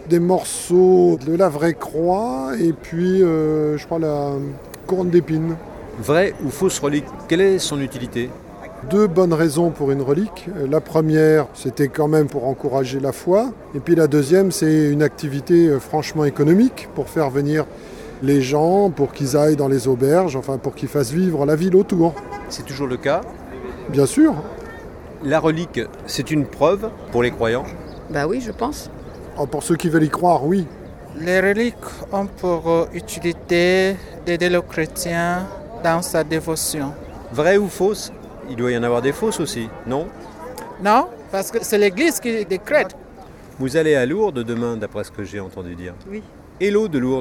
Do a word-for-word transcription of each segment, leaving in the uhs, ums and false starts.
des morceaux de la vraie croix et puis, euh, je crois, la couronne d'épines. Vraie ou fausse relique, quelle est son utilité ? Deux bonnes raisons pour une relique. La première, c'était quand même pour encourager la foi. Et puis la deuxième, c'est une activité franchement économique pour faire venir les gens, pour qu'ils aillent dans les auberges, enfin pour qu'ils fassent vivre la ville autour. C'est toujours le cas ? Bien sûr. La relique, c'est une preuve pour les croyants ? Bah oui, je pense. Oh, pour ceux qui veulent y croire, oui. Les reliques ont pour utilité d'aider le chrétien dans sa dévotion. Vraie ou fausse ? Il doit y en avoir des fausses aussi, non ? Non, parce que c'est l'Église qui décrète. Vous allez à Lourdes demain, d'après ce que j'ai entendu dire. Oui. Et l'eau de Lourdes ?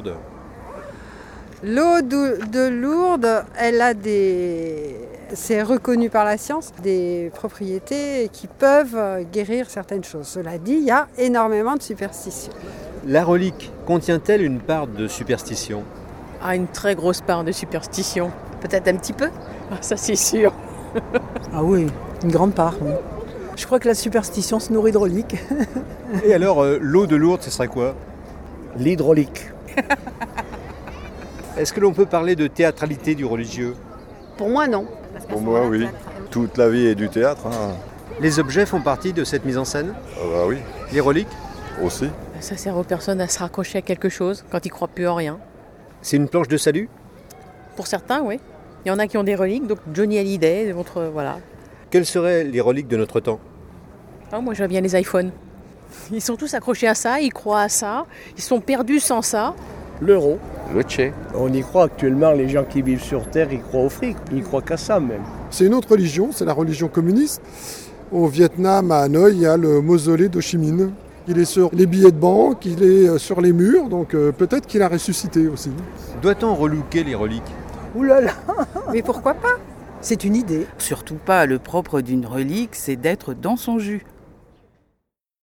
L'eau de, de Lourdes, elle a des... c'est reconnu par la science, des propriétés qui peuvent guérir certaines choses. Cela dit, il y a énormément de superstitions. La relique contient-elle une part de superstition ? Ah, une très grosse part de superstition. Peut-être un petit peu ? Ah, ça c'est sûr. Ah oui, une grande part, oui. Je crois que la superstition se nourrit de reliques. Et alors, euh, l'eau de Lourdes, ce serait quoi ? L'hydraulique. Est-ce que l'on peut parler de théâtralité du religieux ? Pour moi, non. Pour moi, oui. Toute la vie est du théâtre. Hein. Les objets font partie de cette mise en scène ? Ah bah oui. Les reliques ? Aussi. Ça sert aux personnes à se raccrocher à quelque chose quand ils ne croient plus en rien. C'est une planche de salut ? Pour certains, oui. Il y en a qui ont des reliques, donc Johnny Hallyday, votre, voilà. Quelles seraient les reliques de notre temps ? Ah, moi, je vois bien les iPhones. Ils sont tous accrochés à ça, ils croient à ça, ils sont perdus sans ça. L'euro. Le tché. On y croit actuellement, les gens qui vivent sur Terre, ils croient au fric, ils croient qu'à ça même. C'est une autre religion, c'est la religion communiste. Au Vietnam, à Hanoï, il y a le mausolée d'Ho Chi Minh. Il est sur les billets de banque, il est sur les murs, donc euh, peut-être qu'il a ressuscité aussi. Doit-on relooker les reliques ? Ouh là là. Mais pourquoi pas ? C'est une idée. Surtout pas, le propre d'une relique, c'est d'être dans son jus.